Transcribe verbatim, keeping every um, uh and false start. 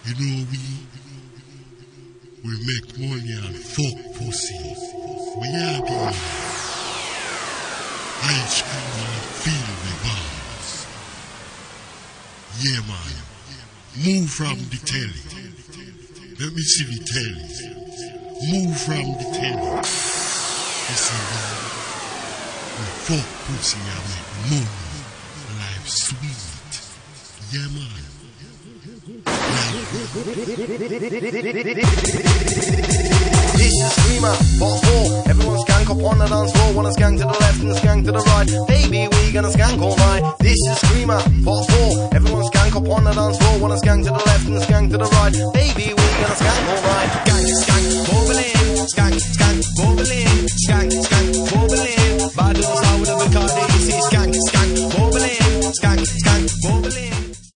You know we we make money and fuck pussy. We happy. Ice cream and feel the bars. Yeah man. Move from the telly. Let me see the telly. Move from the telly. You see man. We fuck pussy and make money. Life sweet. Yeah man. This is Screamer, part four. Everyone skank up on the dance floor. Wanna skank to the left and skank to the right. Baby, we gonna skank all night. This is Screamer, part four. Everyone skank up on the dance floor. Wanna skank to the left and skank to the right. Baby, we gonna skank all night. Skank, skank, bubbling. Skank, skank, bubbling. Skank, skank.